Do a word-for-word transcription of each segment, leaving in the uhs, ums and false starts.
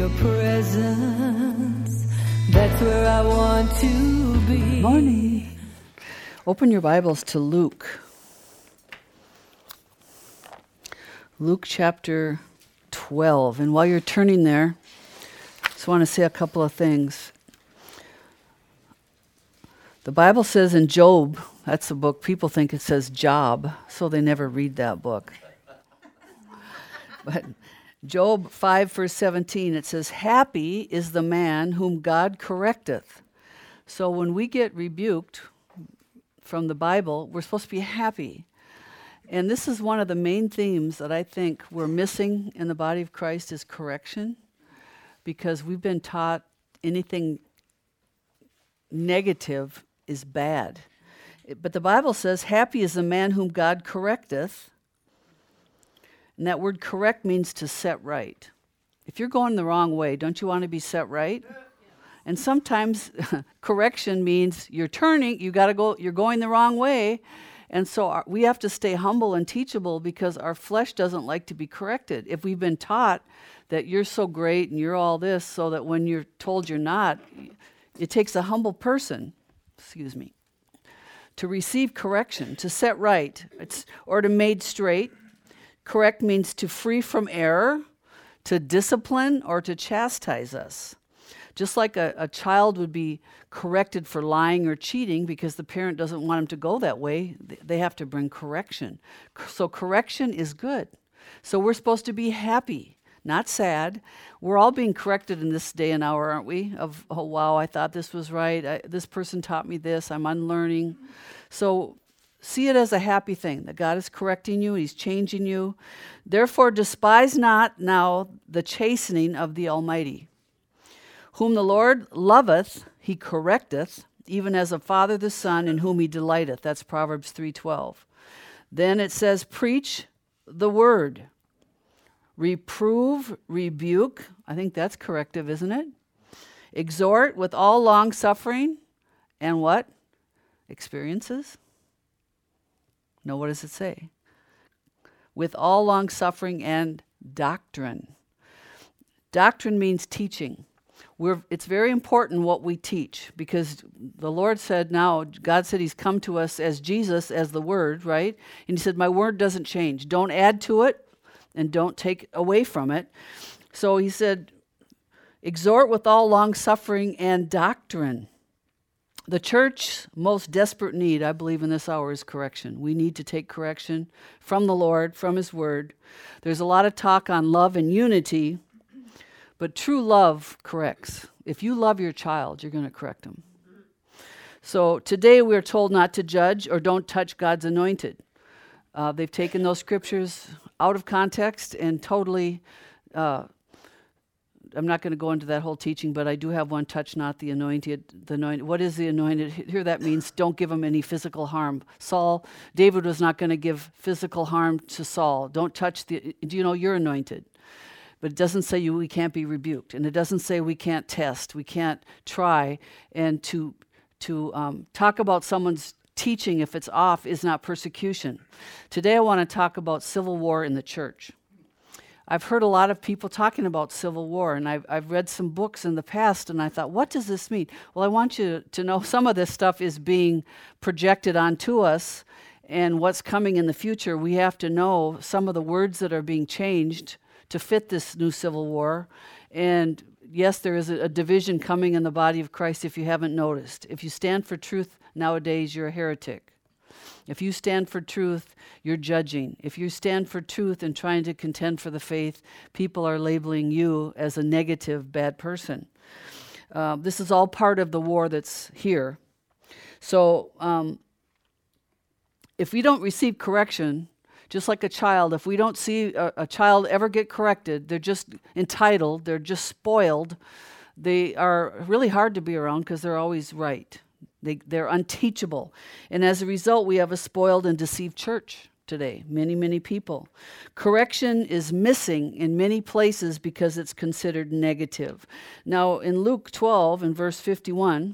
your presence, that's where I want to be. Good morning. Open your Bibles to Luke. Luke chapter twelve. And while you're turning there, I just want to say a couple of things. The Bible says in Job, that's the book, people think it says Job, so they never read that book. But Job five, verse seventeen, it says, happy is the man whom God correcteth. So when we get rebuked from the Bible, we're supposed to be happy. And this is one of the main themes that I think we're missing in the body of Christ is correction, because we've been taught anything negative is bad. But the Bible says, happy is the man whom God correcteth. And that word correct means to set right. If you're going the wrong way, don't you want to be set right? And sometimes correction means you're turning, you got to go, you're going the wrong way. And so our, we have to stay humble and teachable because our flesh doesn't like to be corrected. If we've been taught that you're so great and you're all this, so that when you're told you're not, it takes a humble person, excuse me, to receive correction, to set right, it's, or to made straight. Correct means to free from error, to discipline, or to chastise us. Just like a, a child would be corrected for lying or cheating because the parent doesn't want him to go that way, they have to bring correction. So correction is good. So we're supposed to be happy, not sad. We're all being corrected in this day and hour, aren't we? Of, oh, wow, I thought this was right. I, this person taught me this. I'm unlearning. So see it as a happy thing, that God is correcting you, He's changing you. Therefore, despise not now the chastening of the Almighty. Whom the Lord loveth, He correcteth, even as a father the son in whom He delighteth. That's Proverbs three twelve. Then it says, preach the word. Reprove, rebuke. I think that's corrective, isn't it? Exhort with all long suffering and what? Experiences? No, what does it say? With all long suffering and doctrine. Doctrine means teaching. We're, it's very important what we teach, because the Lord said now, God said He's come to us as Jesus, as the Word, right? And He said, my word doesn't change. Don't add to it and don't take away from it. So He said, exhort with all long suffering and doctrine. The church's most desperate need, I believe, in this hour is correction. We need to take correction from the Lord, from His Word. There's a lot of talk on love and unity, but true love corrects. If you love your child, you're going to correct them. So today we're told not to judge or don't touch God's anointed. Uh, they've taken those scriptures out of context and totally... Uh, I'm not going to go into that whole teaching, but I do have one, touch not the anointed. The anointed. What is the anointed? Here that means don't give him any physical harm. Saul, David was not going to give physical harm to Saul. Don't touch the, do you know you're anointed? But it doesn't say you we can't be rebuked. And it doesn't say we can't test, we can't try. And to, to um, talk about someone's teaching if it's off is not persecution. Today I want to talk about civil war in the church. I've heard a lot of people talking about civil war, and I've, I've read some books in the past, and I thought, what does this mean? Well, I want you to know some of this stuff is being projected onto us, and what's coming in the future. We have to know some of the words that are being changed to fit this new civil war. And yes, there is a, a division coming in the body of Christ if you haven't noticed. If you stand for truth nowadays, you're a heretic. If you stand for truth, you're judging. If you stand for truth and trying to contend for the faith, people are labeling you as a negative, bad person. Uh, this is all part of the war that's here. So um, if we don't receive correction, just like a child, if we don't see a, a child ever get corrected, they're just entitled, they're just spoiled. They are really hard to be around because they're always right. They, they're unteachable. And as a result, we have a spoiled and deceived church today, many, many people. Correction is missing in many places because it's considered negative. Now, in Luke twelve, in verse fifty-one,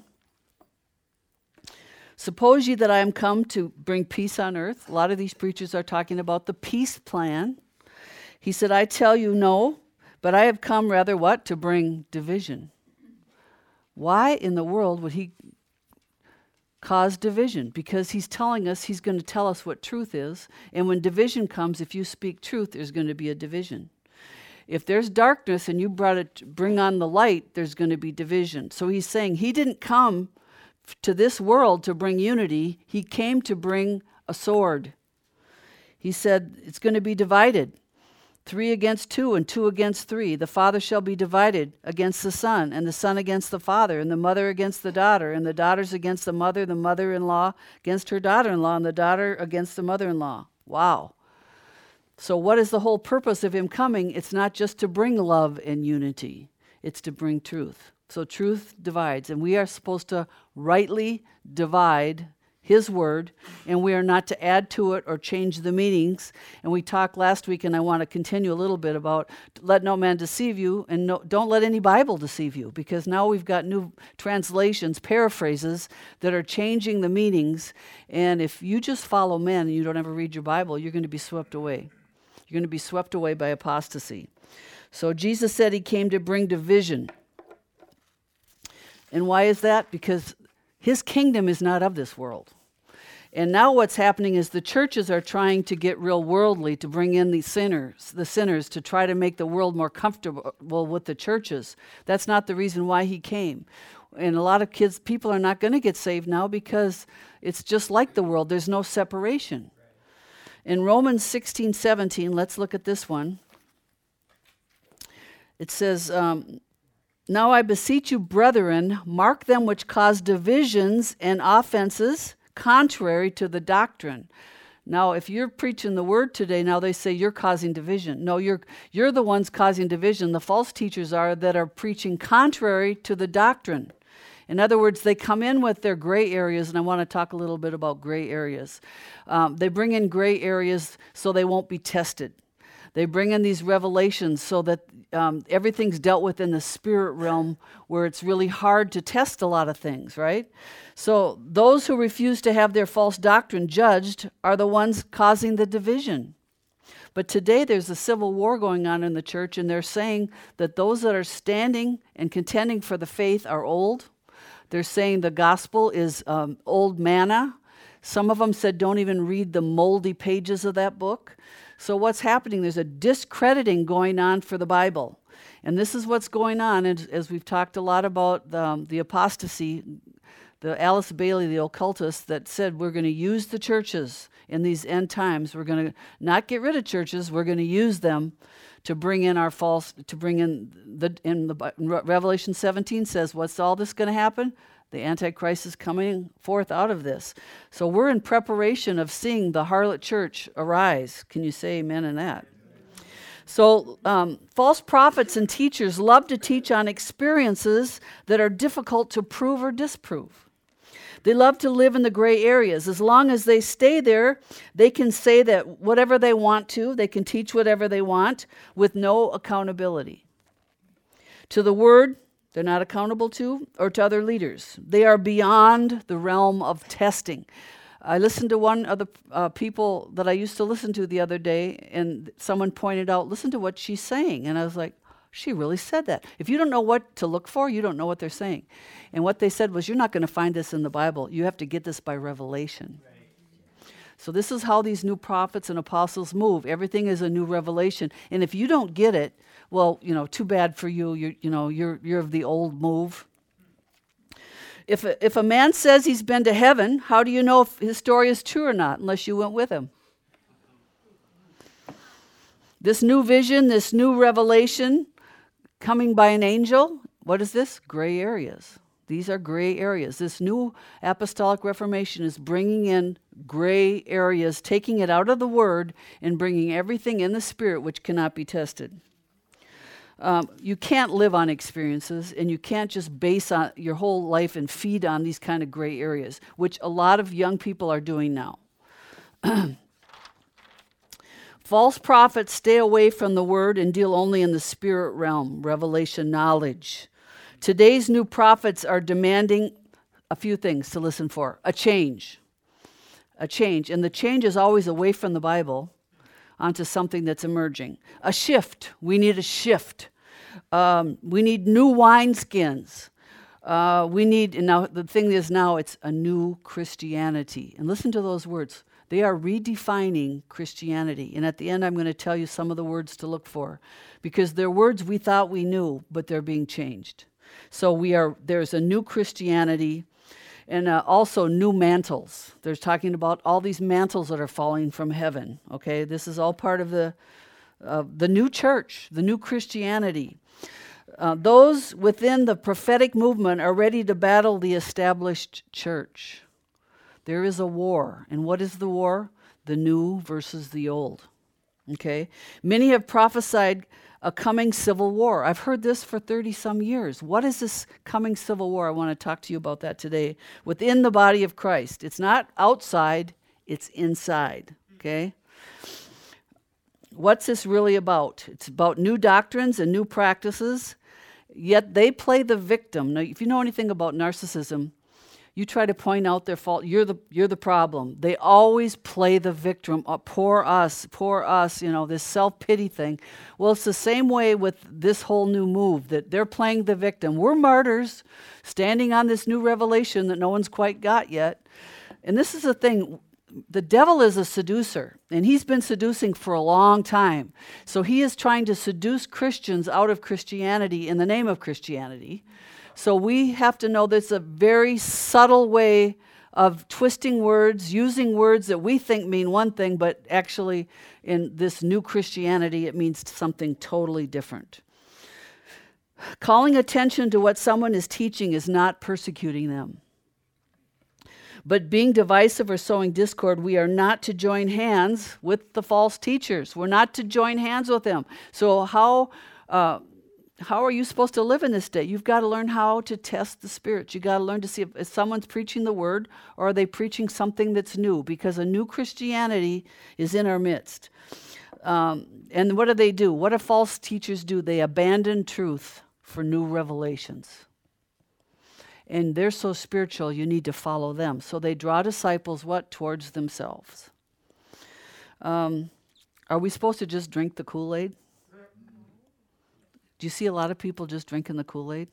suppose ye that I am come to bring peace on earth. A lot of these preachers are talking about the peace plan. He said, I tell you no, But I have come rather what? To bring division. Why in the world would he cause division? Because he's telling us, he's going to tell us what truth is. And when division comes, if you speak truth, there's going to be a division. If there's darkness and you brought it, bring on the light, there's going to be division. So he's saying he didn't come to this world to bring unity. He came to bring a sword. He said it's going to be divided. Three against two and two against three. The father shall be divided against the son, and the son against the father, and the mother against the daughter, and the daughters against the mother, the mother-in-law against her daughter-in-law, and the daughter against the mother-in-law. Wow. So what is the whole purpose of him coming? It's not just to bring love and unity. It's to bring truth. So truth divides, and we are supposed to rightly divide his word, and we are not to add to it or change the meanings. And we talked last week, and I want to continue a little bit about let no man deceive you, and no, don't let any Bible deceive you, because now we've got new translations, paraphrases, that are changing the meanings. And if you just follow men and you don't ever read your Bible, you're going to be swept away. You're going to be swept away by apostasy. So Jesus said he came to bring division. And why is that? Because his kingdom is not of this world. And now what's happening is the churches are trying to get real worldly, to bring in the sinners, the sinners, to try to make the world more comfortable with the churches. That's not the reason why he came. And a lot of kids, people are not going to get saved now because it's just like the world. There's no separation. In Romans sixteen seventeen, let's look at this one. It says, um, now I beseech you, brethren, mark them which cause divisions and offenses contrary to the doctrine. Now, if you're preaching the word today, now they say you're causing division. No, you're you're the ones causing division. The false teachers are that are preaching contrary to the doctrine. In other words, they come in with their gray areas, and I want to talk a little bit about gray areas. Um, they bring in gray areas so they won't be tested. They bring in these revelations so that um, everything's dealt with in the spirit realm, where it's really hard to test a lot of things, right? So those who refuse to have their false doctrine judged are the ones causing the division. But today there's a civil war going on in the church, and they're saying that those that are standing and contending for the faith are old. They're saying the gospel is um, old manna. Some of them said don't even read the moldy pages of that book. So what's happening? There's a discrediting going on for the Bible. And this is what's going on, and as we've talked a lot about um, the apostasy, the Alice Bailey, the occultist, that said we're going to use the churches in these end times. We're going to not get rid of churches. We're going to use them to bring in our false, to bring in the, in the Revelation seventeen says, what's all this going to happen? The Antichrist is coming forth out of this. So we're in preparation of seeing the harlot church arise. Can you say amen in that? So um, false prophets and teachers love to teach on experiences that are difficult to prove or disprove. They love to live in the gray areas. As long as they stay there, they can say that whatever they want to, they can teach whatever they want with no accountability. To the word, they're not accountable to, or to other leaders. They are beyond the realm of testing. I listened to one of the uh, people that I used to listen to the other day, and someone pointed out, listen to what she's saying. And I was like, she really said that. If you don't know what to look for, you don't know what they're saying. And what they said was, you're not going to find this in the Bible. You have to get this by revelation. Right. So this is how these new prophets and apostles move. Everything is a new revelation. And if you don't get it, well, you know, too bad for you. You're, you know, you're you're of the old move. If a, if a man says he's been to heaven, how do you know if his story is true or not, unless you went with him? This new vision, this new revelation coming by an angel, what is this? Gray areas. These are gray areas. This new apostolic reformation is bringing in gray areas, taking it out of the word and bringing everything in the spirit which cannot be tested. Um, you can't live on experiences, and you can't just base on your whole life and feed on these kind of gray areas, which a lot of young people are doing now. False prophets stay away from the word and deal only in the spirit realm, revelation knowledge. Today's new prophets are demanding a few things to listen for. A change. A change. And the change is always away from the Bible, onto something that's emerging. A shift. We need a shift. Um, we need new wineskins. Uh, we need, and now the thing is now it's a new Christianity. And listen to those words. They are redefining Christianity. And at the end, I'm going to tell you some of the words to look for, because they're words we thought we knew, but they're being changed. So we are. There's a new Christianity, and uh, also new mantles. They're talking about all these mantles that are falling from heaven. Okay, this is all part of the uh, the new church, the new Christianity. Uh, those within the prophetic movement are ready to battle the established church. There is a war. And what is the war? The new versus the old. Okay? Many have prophesied a coming civil war. I've heard this for thirty some years. What is this coming civil war? I want to talk to you about that today. Within the body of Christ. It's not outside, it's inside. Okay? What's this really about? It's about new doctrines and new practices, yet they play the victim. Now, if you know anything about narcissism, you try to point out their fault. You're the you're the problem. They always play the victim. Oh, poor us, poor us, you know, this self-pity thing. Well, it's the same way with this whole new move, that they're playing the victim. We're martyrs standing on this new revelation that no one's quite got yet. And this is the thing. The devil is a seducer, and he's been seducing for a long time. So he is trying to seduce Christians out of Christianity in the name of Christianity. So we have to know there's a very subtle way of twisting words, using words that we think mean one thing, but actually in this new Christianity, it means something totally different. Calling attention to what someone is teaching is not persecuting them. But being divisive or sowing discord, we are not to join hands with the false teachers. We're not to join hands with them. So how uh, how are you supposed to live in this day? You've got to learn how to test the spirits. You've got to learn to see if, if someone's preaching the word, or are they preaching something that's new? Because a new Christianity is in our midst. Um, and what do they do? What do false teachers do? They abandon truth for new revelations. And they're so spiritual, you need to follow them. So they draw disciples, what? Towards themselves. Um, are we supposed to just drink the Kool-Aid? Do you see a lot of people just drinking the Kool-Aid?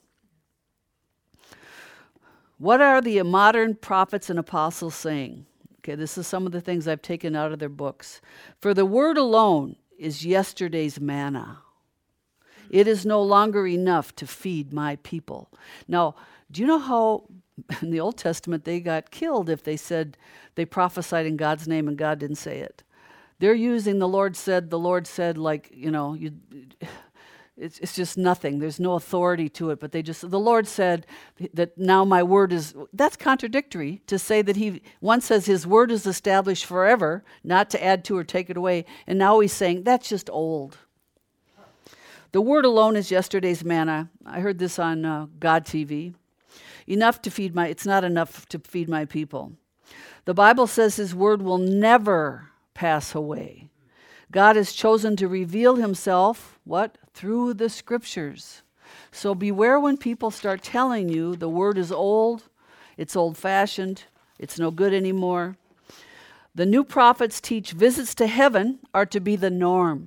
What are the modern prophets and apostles saying? Okay, this is some of the things I've taken out of their books. For the word alone is yesterday's manna. It is no longer enough to feed my people. Now, do you know how in the Old Testament they got killed if they said they prophesied in God's name and God didn't say it? They're using the Lord said, the Lord said, like, you know, you, it's it's just nothing. There's no authority to it, but they just, the Lord said that now my word is, that's contradictory to say that he, one says his word is established forever, not to add to or take it away, and now he's saying that's just old. The word alone is yesterday's manna. I heard this on uh, God T V. Enough to feed my, it's not enough to feed my people. The Bible says his word will never pass away. God has chosen to reveal himself, what? Through the scriptures. So beware when people start telling you the word is old, it's old-fashioned, it's no good anymore. The new prophets teach visits to heaven are to be the norm.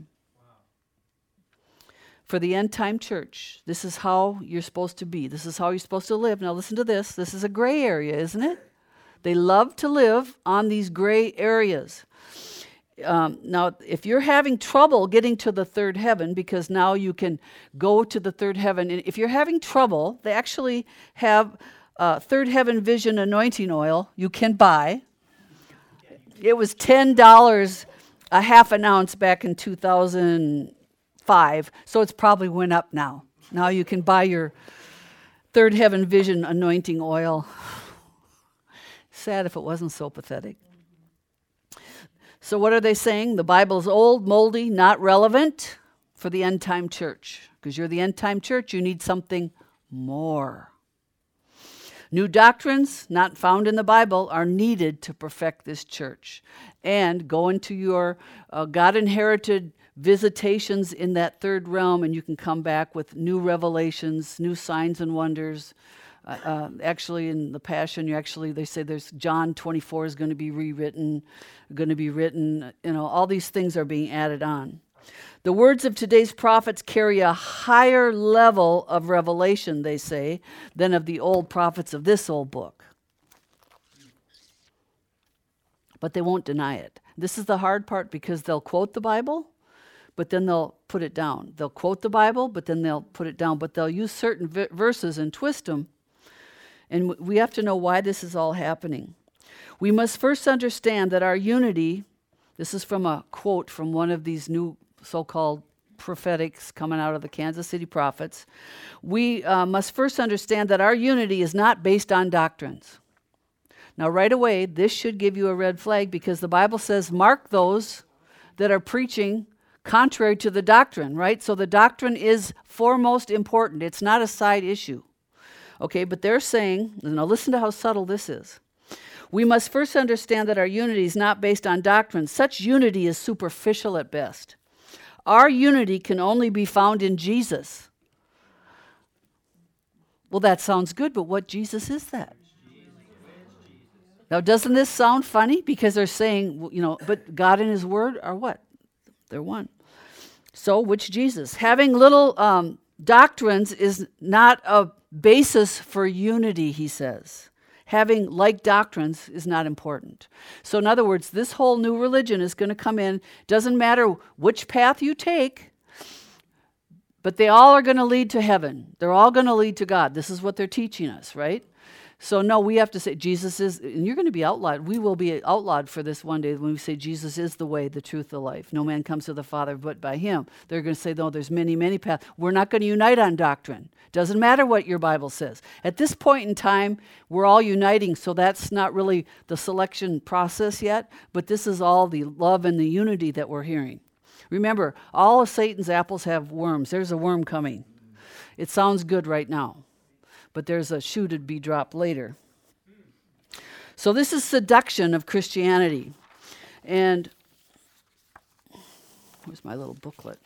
For the end-time church, this is how you're supposed to be. This is how you're supposed to live. Now listen to this. This is a gray area, isn't it? They love to live on these gray areas. Um, now, if you're having trouble getting to the third heaven, because now you can go to the third heaven, and if you're having trouble, they actually have uh, third heaven vision anointing oil you can buy. It was ten dollars a half an ounce back in two thousand five, so it's probably went up now. Now you can buy your third heaven vision anointing oil. Sad if it wasn't so pathetic. So what are they saying? The Bible's old, moldy, not relevant for the end time church. Because you're the end time church, you need something more. New doctrines, not found in the Bible, are needed to perfect this church. And go into your uh, God-inherited visitations in that third realm, and you can come back with new revelations, new signs and wonders, Uh, uh, actually, in the Passion, you actually they say there's John twenty-four is going to be rewritten, going to be written. You know, all these things are being added on. The words of today's prophets carry a higher level of revelation, they say, than of the old prophets of this old book. But they won't deny it. This is the hard part because they'll quote the Bible, but then they'll put it down. They'll quote the Bible, but then they'll put it down. But they'll use certain v- verses and twist them. And w- we have to know why this is all happening. We must first understand that our unity, this is from a quote from one of these new so-called prophetics coming out of the Kansas City prophets. We uh, must first understand that our unity is not based on doctrines. Now, right away, this should give you a red flag because the Bible says, mark those that are preaching contrary to the doctrine, right? So the doctrine is foremost important. It's not a side issue. Okay, but they're saying, now listen to how subtle this is. We must first understand that our unity is not based on doctrine. Such unity is superficial at best. Our unity can only be found in Jesus. Well, that sounds good, but what Jesus is that? Now, doesn't this sound funny? Because they're saying, you know, but God and his word are what? They're one. So, which Jesus? Having little um, doctrines is not a basis for unity, he says. Having like doctrines is not important. So, in other words, this whole new religion is going to come in. Doesn't matter which path you take, but they all are going to lead to heaven. They're all going to lead to God. This is what they're teaching us, right? So no, we have to say Jesus is, and you're going to be outlawed. We will be outlawed for this one day when we say Jesus is the way, the truth, the life. No man comes to the Father but by him. They're going to say, no, there's many, many paths. We're not going to unite on doctrine. Doesn't matter what your Bible says. At this point in time, we're all uniting, so that's not really the selection process yet, but this is all the love and the unity that we're hearing. Remember, all of Satan's apples have worms. There's a worm coming. It sounds good right now, but there's a shoe to be dropped later. So this is seduction of Christianity. And where's my little booklet?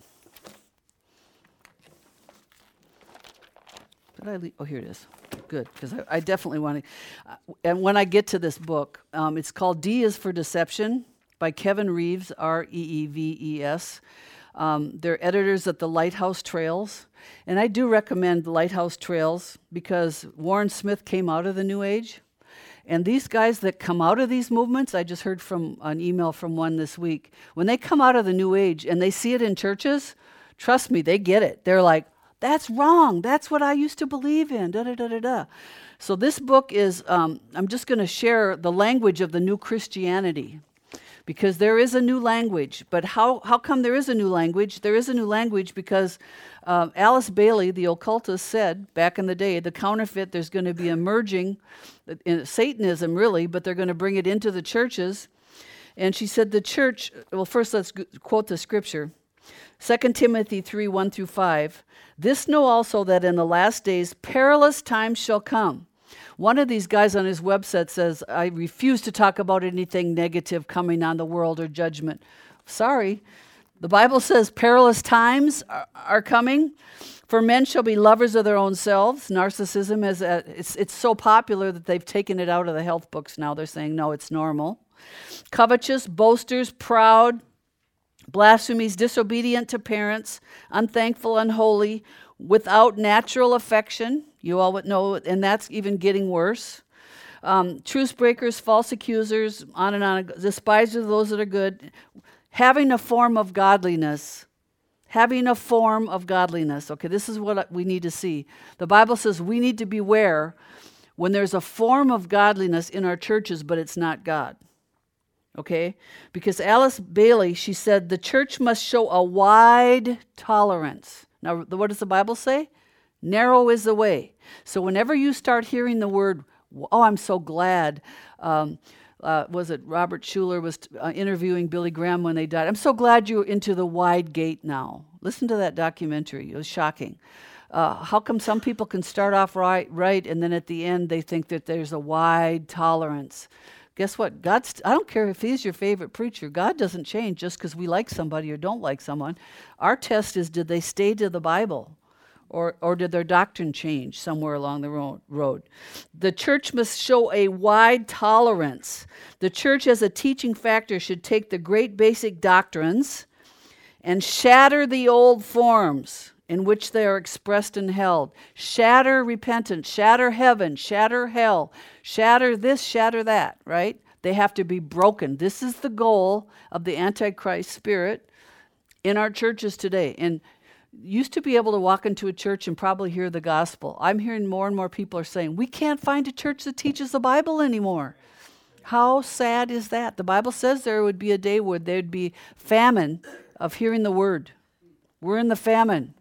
Did I leave? Oh, here it is. Good, because I, I definitely want to. Uh, and when I get to this book, um, it's called D is for Deception by Kevin Reeves, R E E V E S. Um, they're editors at the Lighthouse Trails. And I do recommend the Lighthouse Trails because Warren Smith came out of the New Age. And these guys that come out of these movements, I just heard from an email from one this week, when they come out of the New Age and they see it in churches, trust me, they get it. They're like, that's wrong. That's what I used to believe in, da da da da da. So this book is, um, I'm just going to share the language of the new Christianity. Because there is a new language. But how, how come there is a new language? There is a new language because uh, Alice Bailey, the occultist, said back in the day, the counterfeit, there's going to be emerging, in Satanism really, but they're going to bring it into the churches. And she said the church, well, first let's g- quote the scripture. Second Timothy three, one through five. This know also that in the last days perilous times shall come. One of these guys on his website says, I refuse to talk about anything negative coming on the world or judgment. Sorry. The Bible says perilous times are, are coming. For men shall be lovers of their own selves. Narcissism, is a, it's, it's so popular that they've taken it out of the health books now. They're saying, no, it's normal. Covetous, boasters, proud, blasphemies, disobedient to parents, unthankful, unholy, without natural affection. You all would know, and that's even getting worse. Um, truce breakers, false accusers, on and on. Despisers of those that are good. Having a form of godliness. Having a form of godliness. Okay, this is what we need to see. The Bible says we need to beware when there's a form of godliness in our churches, but it's not God. Okay? Because Alice Bailey, she said, the church must show a wide tolerance. Now, what does the Bible say? Narrow is the way. So whenever you start hearing the word, oh, I'm so glad, um, uh, was it Robert Schuller was uh, interviewing Billy Graham when they died. I'm so glad you're into the wide gate now. Listen to that documentary. It was shocking. Uh, how come some people can start off right, right, and then at the end they think that there's a wide tolerance? Guess what? God's, I don't care if he's your favorite preacher. God doesn't change just because we like somebody or don't like someone. Our test is, did they stay to the Bible? Or, or did their doctrine change somewhere along the ro- road? The church must show a wide tolerance. The church as a teaching factor should take the great basic doctrines and shatter the old forms in which they are expressed and held. Shatter repentance, shatter heaven, shatter hell, shatter this, shatter that, right? They have to be broken. This is the goal of the Antichrist spirit in our churches today. And used to be able to walk into a church and probably hear the gospel. I'm hearing more and more people are saying, we can't find a church that teaches the Bible anymore. How sad is that? The Bible says there would be a day where there'd be famine of hearing the word. We're in the famine.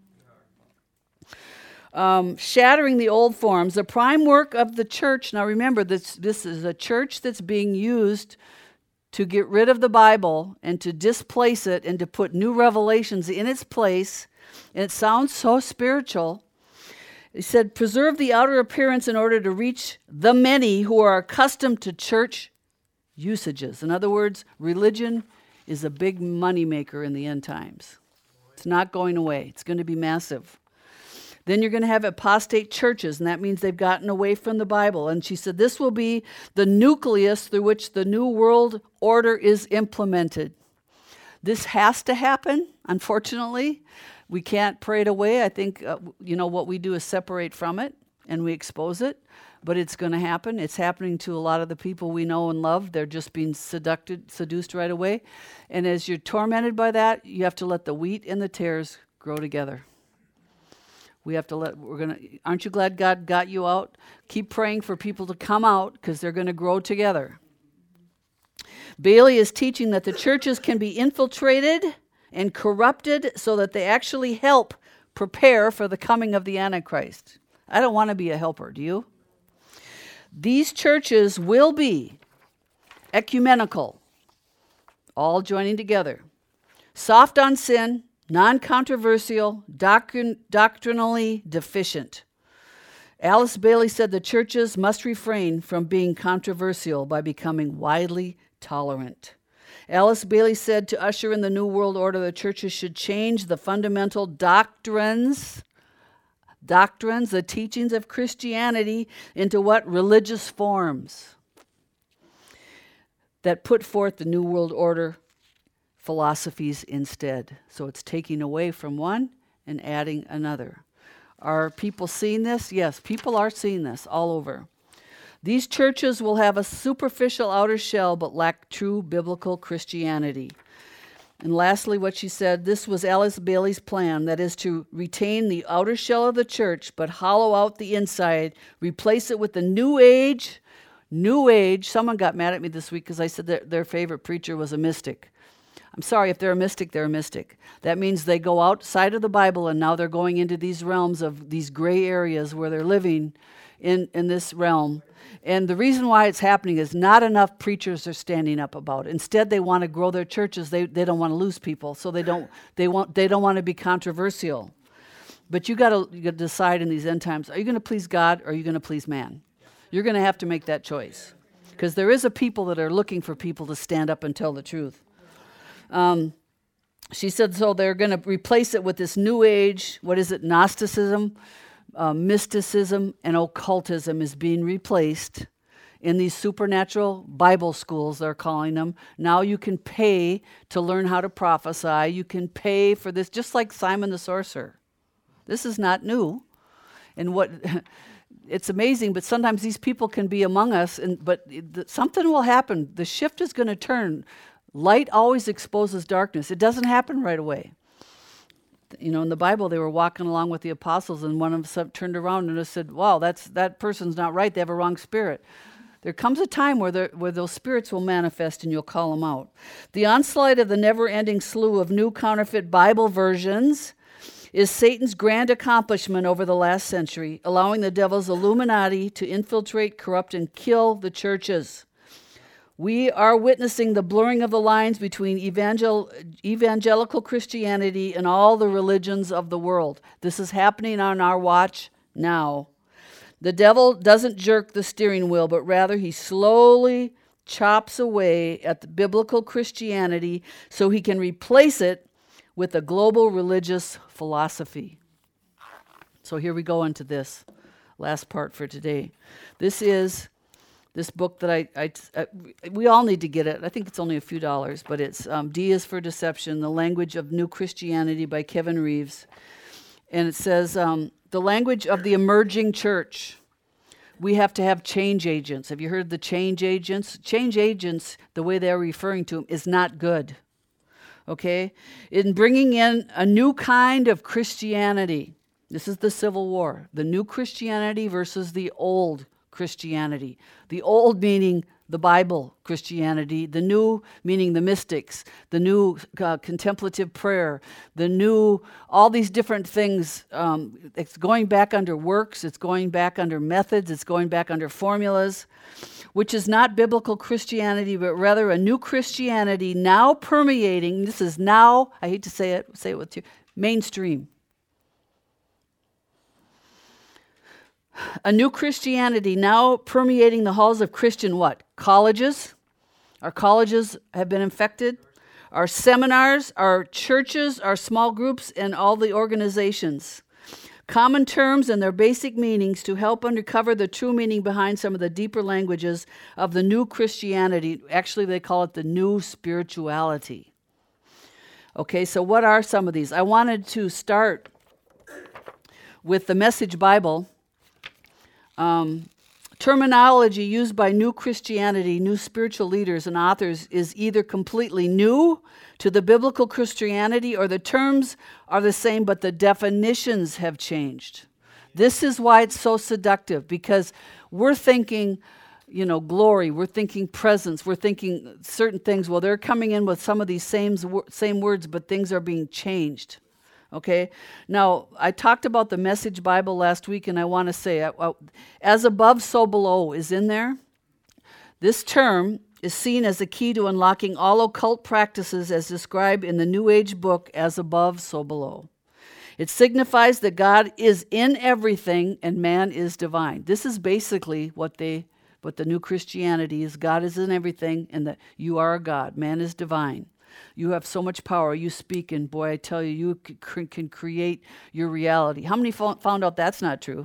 Um, shattering the old forms. The prime work of the church, now remember, this, this is a church that's being used to get rid of the Bible and to displace it and to put new revelations in its place. And it sounds so spiritual. He said, preserve the outer appearance in order to reach the many who are accustomed to church usages. In other words, religion is a big moneymaker in the end times. It's not going away. It's going to be massive. Then you're going to have apostate churches, and that means they've gotten away from the Bible. And she said, this will be the nucleus through which the new world order is implemented. This has to happen, unfortunately. We can't pray it away. I think, uh, you know, what we do is separate from it and we expose it, but it's going to happen. It's happening to a lot of the people we know and love. They're just being seduced, seduced right away. And as you're tormented by that, you have to let the wheat and the tares grow together. We have to let, we're going to, aren't you glad God got you out? Keep praying for people to come out because they're going to grow together. Bailey is teaching that the churches can be infiltrated and corrupted so that they actually help prepare for the coming of the Antichrist. I don't want to be a helper, do you? These churches will be ecumenical, all joining together, soft on sin, non-controversial, doctrin- doctrinally deficient. Alice Bailey said the churches must refrain from being controversial by becoming widely tolerant. Alice Bailey said to usher in the New World Order, the churches should change the fundamental doctrines, doctrines, the teachings of Christianity into what? Religious forms that put forth the New World Order philosophies instead. So it's taking away from one and adding another. Are people seeing this? Yes, people are seeing this all over. These churches will have a superficial outer shell but lack true biblical Christianity. And lastly, what she said, this was Alice Bailey's plan, that is to retain the outer shell of the church but hollow out the inside, replace it with the New Age. New Age, someone got mad at me this week because I said that their favorite preacher was a mystic. I'm sorry, if they're a mystic, they're a mystic. That means they go outside of the Bible and now they're going into these realms of these gray areas where they're living in, in this realm. And the reason why it's happening is not enough preachers are standing up about it. Instead, they want to grow their churches. They they don't want to lose people, so they don't they want they don't want to be controversial. But you got to you got to decide in these end times: are you going to please God or are you going to please man? You're going to have to make that choice, because there is a people that are looking for people to stand up and tell the truth. Um, she said so they're going to replace it with this New Age. What is it? Gnosticism. Uh, mysticism and occultism is being replaced in these supernatural Bible schools, they're calling them. Now you can pay to learn how to prophesy. You can pay for this, just like Simon the Sorcerer. This is not new. And what it's amazing, but sometimes these people can be among us, and but it, something will happen. The shift is going to turn. Light always exposes darkness. It doesn't happen right away. You know, in the Bible, they were walking along with the apostles, and one of them turned around and just said, wow, that's that person's not right. They have a wrong spirit. There comes a time where, where those spirits will manifest and you'll call them out. The onslaught of the never-ending slew of new counterfeit Bible versions is Satan's grand accomplishment over the last century, allowing the devil's Illuminati to infiltrate, corrupt, and kill the churches. We are witnessing the blurring of the lines between evangel- evangelical Christianity and all the religions of the world. This is happening on our watch now. The devil doesn't jerk the steering wheel, but rather he slowly chops away at the biblical Christianity so he can replace it with a global religious philosophy. So here we go into this last part for today. This is this book that I, I, I we all need to get it. I think it's only a few dollars, but it's um, D is for Deception, The Language of New Christianity by Kevin Reeves. And it says, um, the language of the emerging church. We have to have change agents. Have you heard the change agents? Change agents, the way they're referring to them, is not good. Okay? In bringing in a new kind of Christianity. This is the Civil War. The new Christianity versus the old Christianity. The old meaning the Bible Christianity, the new meaning the mystics, the new uh, contemplative prayer, the new, all these different things. Um, it's going back under works, it's going back under methods, it's going back under formulas, which is not biblical Christianity, but rather a new Christianity now permeating, this is now, I hate to say it, say it with you, mainstream. A new Christianity now permeating the halls of Christian what? Colleges. Our colleges have been infected. Our seminars, our churches, our small groups, and all the organizations. Common terms and their basic meanings to help uncover the true meaning behind some of the deeper languages of the new Christianity. Actually, they call it the new spirituality. Okay, so what are some of these? I wanted to start with the Message Bible. Um, terminology used by new Christianity, new spiritual leaders and authors is either completely new to the biblical Christianity or the terms are the same, but the definitions have changed. This is why it's so seductive, because we're thinking, you know, glory, we're thinking presence, we're thinking certain things. Well, they're coming in with some of these same, same words, but things are being changed. Okay, now I talked about the Message Bible last week, and I want to say, uh, as above, so below is in there. This term is seen as a key to unlocking all occult practices as described in the New Age book, As Above, So Below. It signifies that God is in everything and man is divine. This is basically what they, what the new Christianity is. God is in everything, and that you are a God. Man is divine. You have so much power. You speak, and boy, I tell you, you c- can create your reality. How many fo- found out that's not true?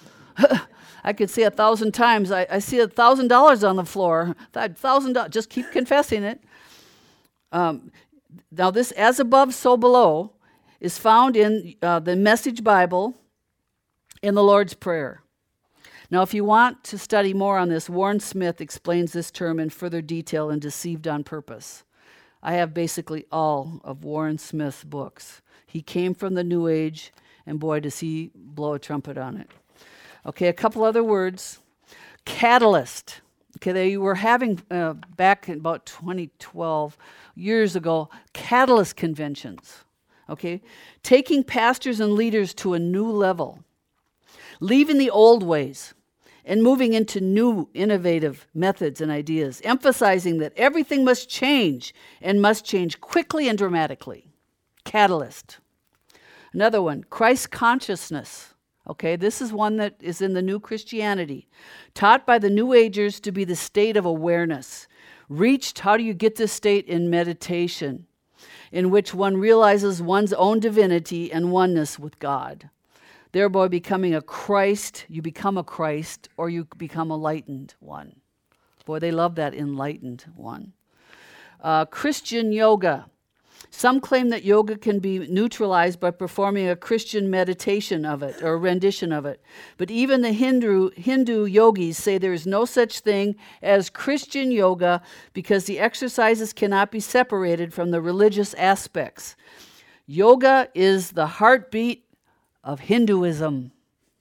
I could say a thousand times. I, I see a thousand dollars on the floor. A thousand dollars. Just keep confessing it. Um, now, this "as above, so below" is found in uh, the Message Bible, in the Lord's Prayer. Now, if you want to study more on this, Warren Smith explains this term in further detail in Deceived on Purpose. I have basically all of Warren Smith's books. He came from the New Age, and boy, does he blow a trumpet on it. Okay, a couple other words. Catalyst. Okay, they were having, uh, back in about twenty twelve, years ago, catalyst conventions. Okay, taking pastors and leaders to a new level. Leaving the old ways and moving into new, innovative methods and ideas, emphasizing that everything must change and must change quickly and dramatically. Catalyst. Another one, Christ consciousness. Okay, this is one that is in the new Christianity, taught by the New Agers to be the state of awareness. Reached, how do you get this state? In meditation, in which one realizes one's own divinity and oneness with God. Thereby becoming a Christ, you become a Christ, or you become a enlightened one. Boy, they love that enlightened one. Uh, Christian yoga. Some claim that yoga can be neutralized by performing a Christian meditation of it, or a rendition of it. But even the Hindu, Hindu yogis say there is no such thing as Christian yoga because the exercises cannot be separated from the religious aspects. Yoga is the heartbeat of Hinduism.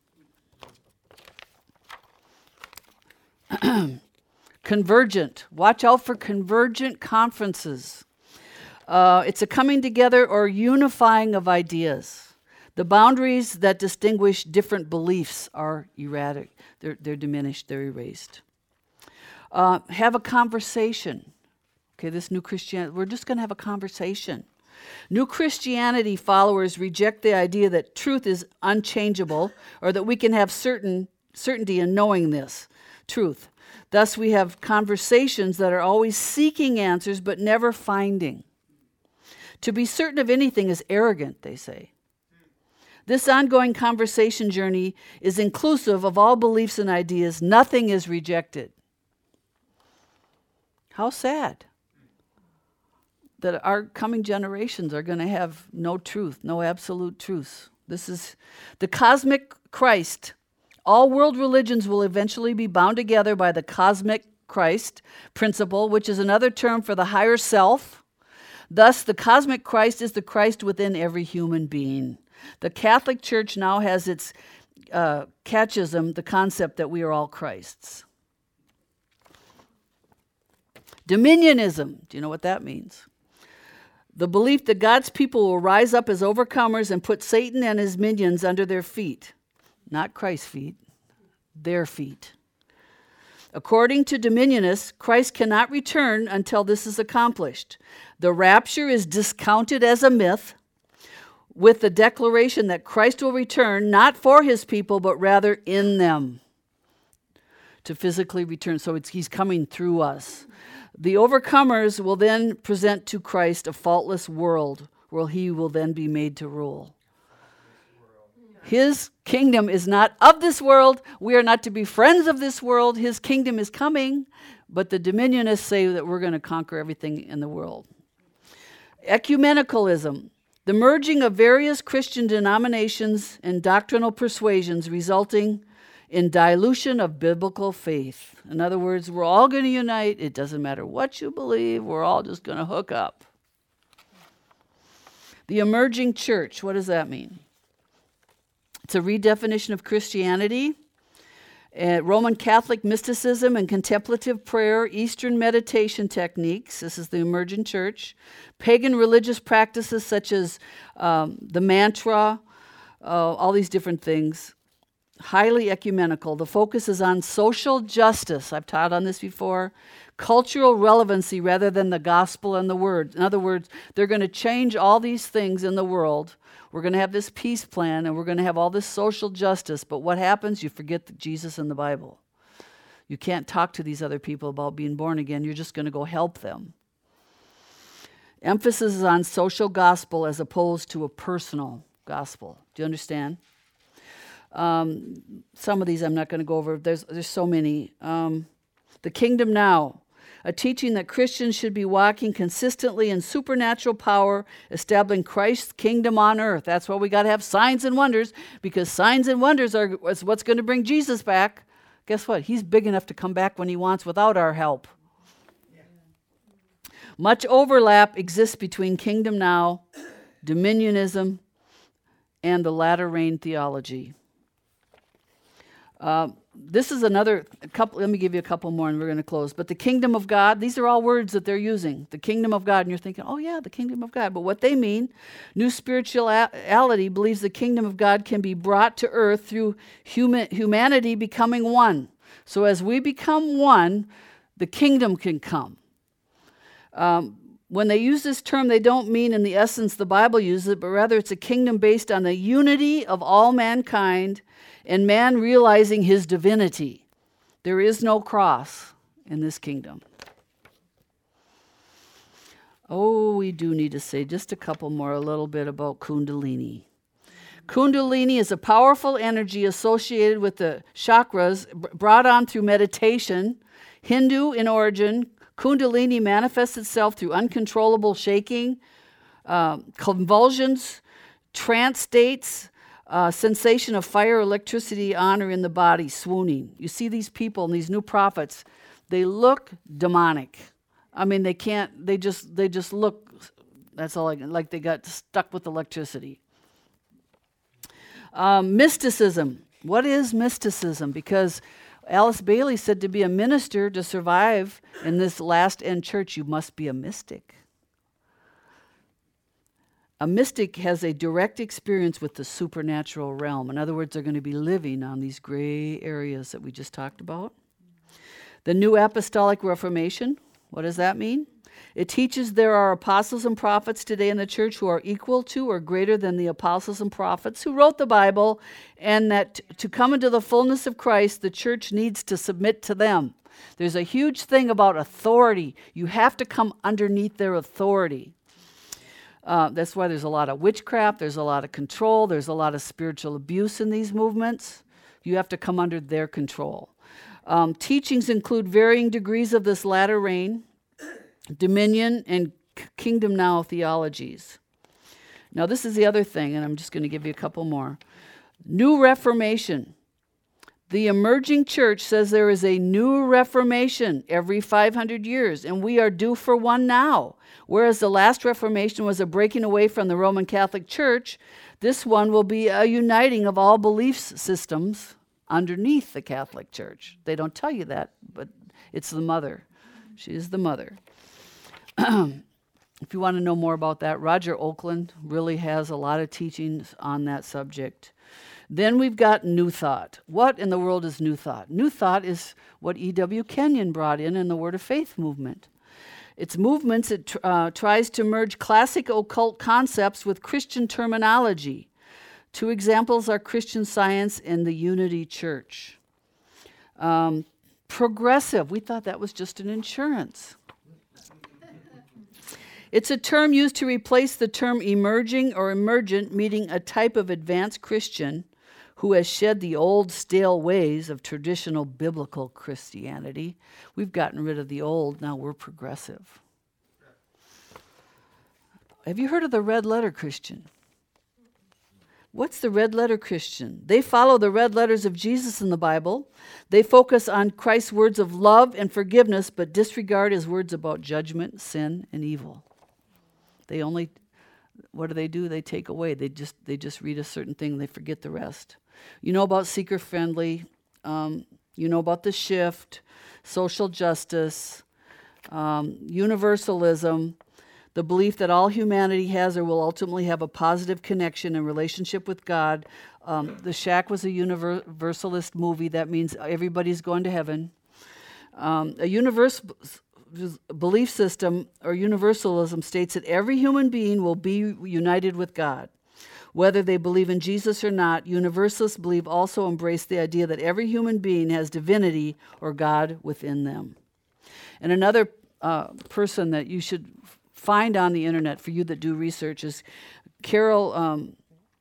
Convergent. Watch out for convergent conferences. Uh, it's a coming together or unifying of ideas. The boundaries that distinguish different beliefs are erratic. They're, they're diminished. They're erased. Uh, have a conversation. Okay, this new Christianity, we're just going to have a conversation. New Christianity followers reject the idea that truth is unchangeable or that we can have certain certainty in knowing this truth. Thus, we have conversations that are always seeking answers but never finding. To be certain of anything is arrogant, they say. This ongoing conversation journey is inclusive of all beliefs and ideas. Nothing is rejected. How sad that our coming generations are going to have no truth, no absolute truth. This is the cosmic Christ. All world religions will eventually be bound together by the cosmic Christ principle, which is another term for the higher self. Thus, the cosmic Christ is the Christ within every human being. The Catholic Church now has its uh, catechism, the concept that we are all Christs. Dominionism, do you know what that means? The belief that God's people will rise up as overcomers and put Satan and his minions under their feet. Not Christ's feet, their feet. According to Dominionists, Christ cannot return until this is accomplished. The rapture is discounted as a myth, with the declaration that Christ will return not for his people, but rather in them to physically return. So it's, he's coming through us. The overcomers will then present to Christ a faultless world where he will then be made to rule. His kingdom is not of this world. We are not to be friends of this world. His kingdom is coming, but the dominionists say that we're going to conquer everything in the world. Ecumenicalism, the merging of various Christian denominations and doctrinal persuasions resulting in dilution of biblical faith. In other words, we're all going to unite. It doesn't matter what you believe. We're all just going to hook up. The emerging church, what does that mean? It's a redefinition of Christianity, uh, Roman Catholic mysticism and contemplative prayer, Eastern meditation techniques. This is the emergent church. Pagan religious practices such as um, the mantra, uh, all these different things. Highly ecumenical. The focus is on social justice. I've taught on this before. Cultural relevancy rather than the gospel and the word. In other words, they're going to change all these things in the world. We're going to have this peace plan, and we're going to have all this social justice. But what happens? You forget the Jesus in the Bible. You can't talk to these other people about being born again. You're just going to go help them. Emphasis is on social gospel as opposed to a personal gospel. Do you understand? Um, some of these I'm not going to go over. There's, there's so many. Um, the kingdom now. A teaching that Christians should be walking consistently in supernatural power, establishing Christ's kingdom on earth. That's why we got to have signs and wonders, because signs and wonders are what's going to bring Jesus back. Guess what? He's big enough to come back when he wants without our help. Yeah. Much overlap exists between kingdom now, dominionism, and the latter rain theology. Uh, this is another a couple. Let me give you a couple more, and we're going to close. But the kingdom of God. These are all words that they're using. The kingdom of God, and you're thinking, oh yeah, the kingdom of God. But what they mean, new spirituality believes the kingdom of God can be brought to earth through human humanity becoming one. So as we become one, the kingdom can come. Um, when they use this term, they don't mean in the essence the Bible uses it, but rather it's a kingdom based on the unity of all mankind and man realizing his divinity. There is no cross in this kingdom. Oh, we do need to say just a couple more, a little bit about Kundalini. Kundalini is a powerful energy associated with the chakras brought on through meditation. Hindu in origin, Kundalini manifests itself through uncontrollable shaking, uh, convulsions, trance states, Uh, sensation of fire, electricity on or in the body, swooning. You see these people and these new prophets, they look demonic. I mean, they can't, they just, they just look, that's all I can, like they got stuck with electricity. Um, mysticism. What is mysticism? Because Alice Bailey said to be a minister, to survive in this last end church, you must be a mystic. A mystic has a direct experience with the supernatural realm. In other words, they're going to be living on these gray areas that we just talked about. The New Apostolic Reformation, what does that mean? It teaches there are apostles and prophets today in the church who are equal to or greater than the apostles and prophets who wrote the Bible, and that t- to come into the fullness of Christ, the church needs to submit to them. There's a huge thing about authority. You have to come underneath their authority. Uh, that's why there's a lot of witchcraft, there's a lot of control, there's a lot of spiritual abuse in these movements. You have to come under their control. Um, teachings include varying degrees of this latter rain, dominion, and k- kingdom now theologies. Now, this is the other thing, and I'm just going to give you a couple more. New Reformation. The emerging church says there is a new Reformation every five hundred years, and we are due for one now. Whereas the last Reformation was a breaking away from the Roman Catholic Church, this one will be a uniting of all belief systems underneath the Catholic Church. They don't tell you that, but it's the mother. She is the mother. If you want to know more about that, Roger Oakland really has a lot of teachings on that subject. Then we've got New Thought. What in the world is New Thought? New Thought is what E W Kenyon brought in in the Word of Faith movement. It's movements that tr- uh, tries to merge classic occult concepts with Christian terminology. Two examples are Christian Science and the Unity Church. Um, progressive, we thought that was just an insurance. It's a term used to replace the term emerging or emergent, meaning a type of advanced Christian who has shed the old stale ways of traditional biblical Christianity. We've gotten rid of the old, now we're progressive. Have you heard of the red letter Christian? What's the red letter Christian? They follow the red letters of Jesus in the Bible. They focus on Christ's words of love and forgiveness, but disregard his words about judgment, sin, and evil. They only, what do they do? They take away. They just they just read a certain thing and they forget the rest. You know about seeker-friendly. Um, you know about the shift, social justice, um, universalism, the belief that all humanity has or will ultimately have a positive connection and relationship with God. Um, the Shack was a universalist movie. That means everybody's going to heaven. Um, a universe belief system or universalism states that every human being will be united with God. Whether they believe in Jesus or not, universalists believe also embrace the idea that every human being has divinity or God within them. And another uh, person that you should find on the internet for you that do research is Carol um,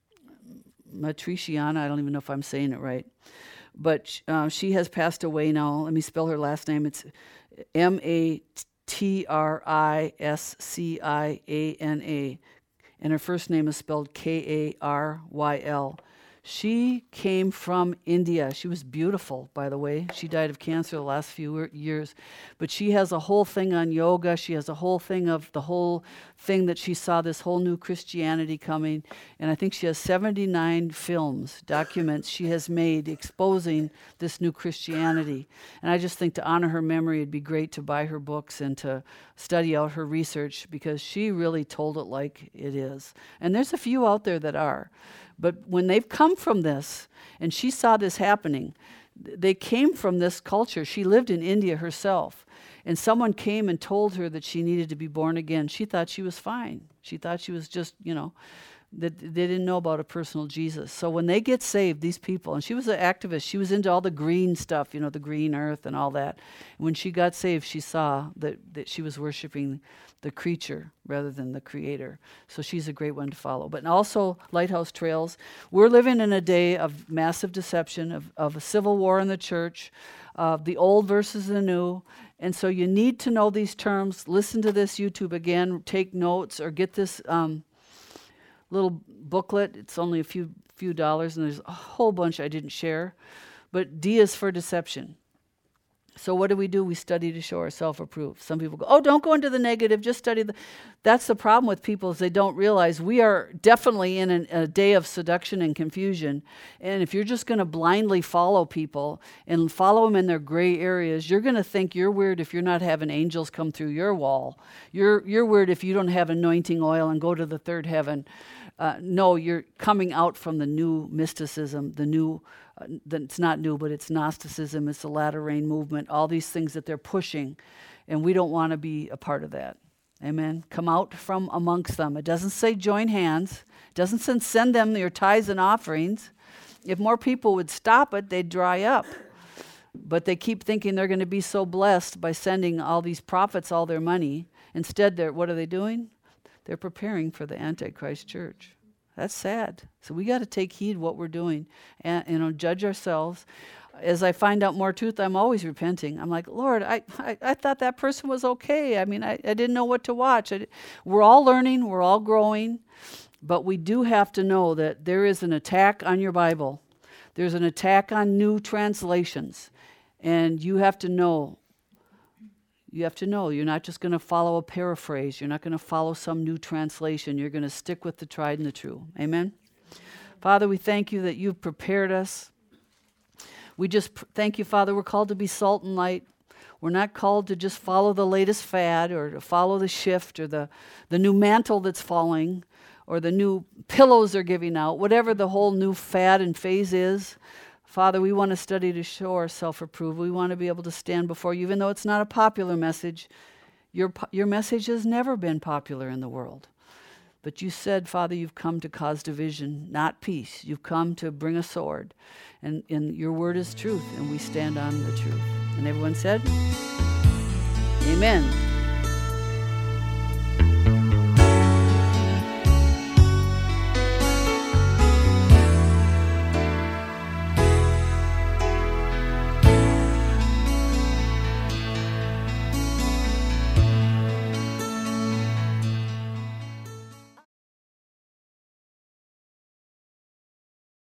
Matriciana. I don't even know if I'm saying it right. But uh, she has passed away now. Let me spell her last name. It's M A T R I S C I A N A. And her first name is spelled K A R Y L. She came from India. She was beautiful, by the way. She died of cancer the last few years. But she has a whole thing on yoga. She has a whole thing of the whole thing that she saw this whole new Christianity coming. And I think she has seventy-nine films, documents she has made exposing this new Christianity. And I just think to honor her memory, it'd be great to buy her books and to study out her research because she really told it like it is. And there's a few out there that are. But when they've come from this, and she saw this happening, they came from this culture. She lived in India herself, and someone came and told her that she needed to be born again. She thought she was fine. She thought she was just, you know, that they didn't know about a personal Jesus. So when they get saved, these people, and she was an activist. She was into all the green stuff, you know, the green earth and all that. When she got saved, she saw that, that she was worshiping the creature rather than the creator. So she's a great one to follow. But also Lighthouse Trails. We're living in a day of massive deception, of, of a civil war in the church, of the old versus the new. And so you need to know these terms. Listen to this YouTube again, take notes, or get this um, little booklet. It's only a few few dollars, and there's a whole bunch I didn't share. But D is for deception. So what do we do? We study to show ourselves approved. Some people go, oh, don't go into the negative, just study the... That's the problem with people is they don't realize we are definitely in an, a day of seduction and confusion. And if you're just going to blindly follow people and follow them in their gray areas, you're going to think you're weird if you're not having angels come through your wall. You're, you're weird if you don't have anointing oil and go to the third heaven. Uh, no, you're coming out from the new mysticism, the new... Uh, it's not new, but it's Gnosticism, it's the latter rain movement, all these things that they're pushing, and we don't want to be a part of that. Amen? Come out from amongst them. It doesn't say join hands. It doesn't send, send them your tithes and offerings. If more people would stop it, they'd dry up. But they keep thinking they're going to be so blessed by sending all these prophets all their money. Instead, they're what are they doing? They're preparing for the Antichrist church. That's sad. So we got to take heed what we're doing and, you know, judge ourselves. As I find out more truth, I'm always repenting. I'm like, Lord, I, I, I thought that person was okay. I mean, I, I didn't know what to watch. I, we're all learning. We're all growing. But we do have to know that there is an attack on your Bible. There's an attack on new translations. And you have to know. You have to know. You're not just going to follow a paraphrase. You're not going to follow some new translation. You're going to stick with the tried and the true. Amen? Father, we thank you that you've prepared us. We just pr- thank you, Father, we're called to be salt and light. We're not called to just follow the latest fad or to follow the shift or the, the new mantle that's falling or the new pillows they're giving out, whatever the whole new fad and phase is. Father, we want to study to show our self-approval. We want to be able to stand before you, even though it's not a popular message. Your, your message has never been popular in the world. But you said, Father, you've come to cause division, not peace. You've come to bring a sword. And, and your word is truth, and we stand on the truth. And everyone said, amen.